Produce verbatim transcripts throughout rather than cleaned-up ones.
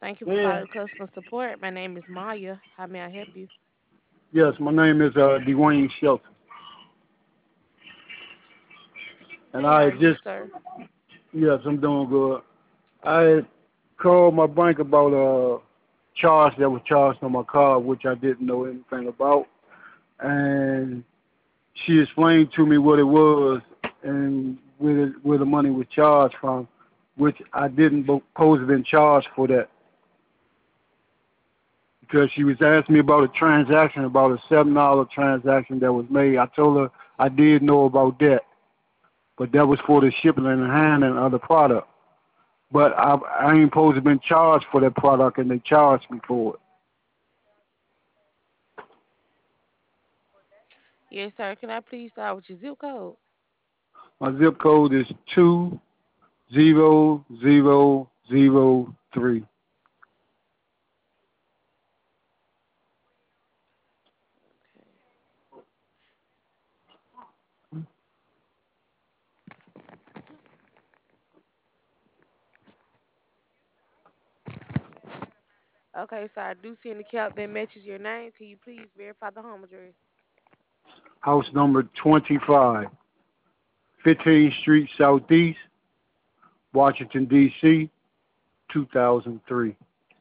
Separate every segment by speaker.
Speaker 1: Thank you for
Speaker 2: Yeah.
Speaker 1: calling customer support. My name is Maya. How may I help you?
Speaker 2: Yes, my name is uh, Dwayne Shelton, and
Speaker 1: Hey, how
Speaker 2: I
Speaker 1: are
Speaker 2: had
Speaker 1: you,
Speaker 2: just
Speaker 1: sir?
Speaker 2: yes, I'm doing good. I had called my bank about a charge that was charged on my card, which I didn't know anything about, and she explained to me what it was and where the, where the money was charged from, which I didn't supposed to have been charged for that because she was asking me about a transaction, about a seven dollar transaction that was made. I told her I did know about that, but that was for the shipping and handling of the product. But I, I ain't supposed to have been charged for that product, and they charged me for it.
Speaker 1: Yes, sir. Can I please start with your zip code?
Speaker 2: My zip code is two zero zero zero three.
Speaker 1: Okay, so I do see an account that matches your name. Can you please verify the home address?
Speaker 2: House number twenty-five, fifteenth Street Southeast, Washington, D C, two thousand three.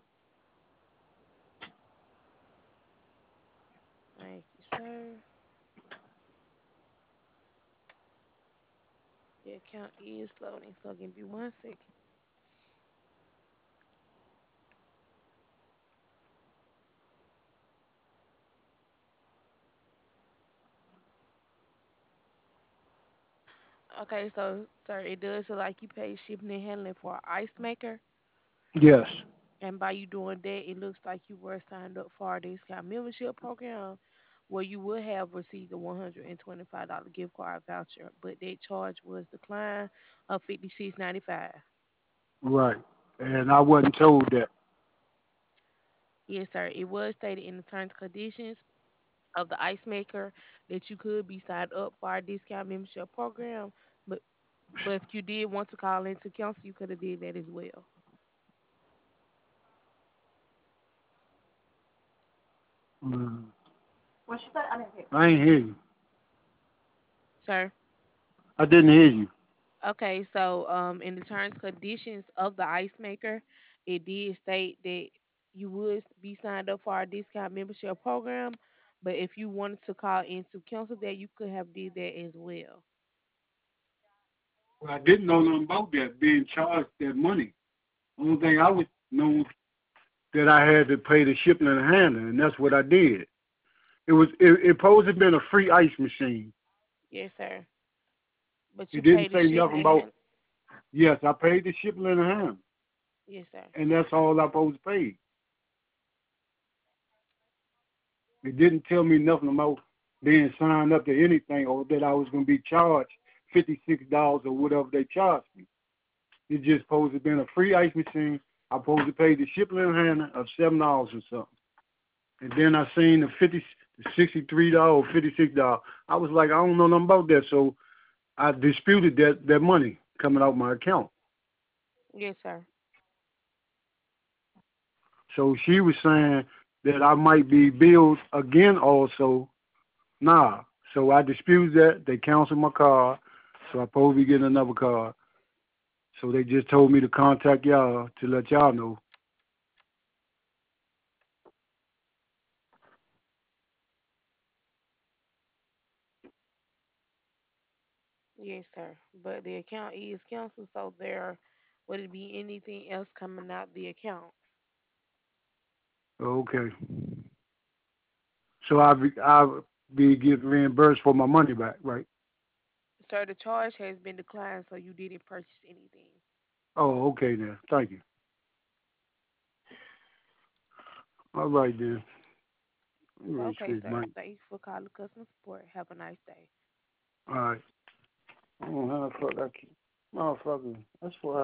Speaker 1: Thank you, sir. The account is loading, so give me one second. Okay, so sir, it does look like you paid shipping and handling for an ice maker.
Speaker 2: Yes.
Speaker 1: And by you doing that, it looks like you were signed up for our discount membership program where you would have received a one hundred twenty-five dollars gift card voucher, but that charge was declined of fifty-six ninety-five.
Speaker 2: Right. And I wasn't told that.
Speaker 1: Yes, sir. It was stated in the terms and conditions of the ice maker that you could be signed up for our discount membership program, but but if you did want to call in to cancel, you could have did that as well.
Speaker 2: Mm. I ain't hear you.
Speaker 1: Sir.
Speaker 2: I didn't hear you.
Speaker 1: Okay, so um, in the terms and conditions of the ice maker, it did state that you would be signed up for our discount membership program, but if you wanted to call in to cancel that, you could have did that as well.
Speaker 2: Well, I didn't know nothing about that, being charged that money. Only thing I was know that I had to pay the shipping and handling, and that's what I did. It was it, it supposed to have been a free ice machine.
Speaker 1: Yes, sir. But
Speaker 2: It
Speaker 1: you
Speaker 2: didn't
Speaker 1: paid the
Speaker 2: say
Speaker 1: shipping
Speaker 2: nothing
Speaker 1: and
Speaker 2: about
Speaker 1: hand.
Speaker 2: yes, I paid the shipping and handling,
Speaker 1: Yes, sir.
Speaker 2: and that's all I supposed to pay. It didn't tell me nothing about being signed up to anything or that I was going to be charged fifty six dollars or whatever they charged me. It just supposed to have been a free ice machine. I supposed to pay the shipping and handling of seven dollars or something. And then I seen the fifty, the sixty three dollars, fifty six dollars. I was like, I don't know nothing about that, so I disputed that that money coming out my account.
Speaker 1: Yes, sir.
Speaker 2: So she was saying that I might be billed again also. Nah. So I disputed that. They canceled my card. So I supposed to be getting another card. So they just told me to contact y'all to let y'all know.
Speaker 1: Yes, sir. But the account is canceled, so there would it be anything else coming out the account?
Speaker 2: Okay. So I be I be getting reimbursed for my money back, right?
Speaker 1: Sir, the charge has been declined, so you didn't purchase anything.
Speaker 2: Oh, okay then. Thank you. All right then. I'm ready to
Speaker 1: Okay,
Speaker 2: speak,
Speaker 1: sir.
Speaker 2: Mike.
Speaker 1: Thank you for calling customer support. Have a nice day.
Speaker 2: All right. I don't know how the fuck I keep. Motherfucker. That's what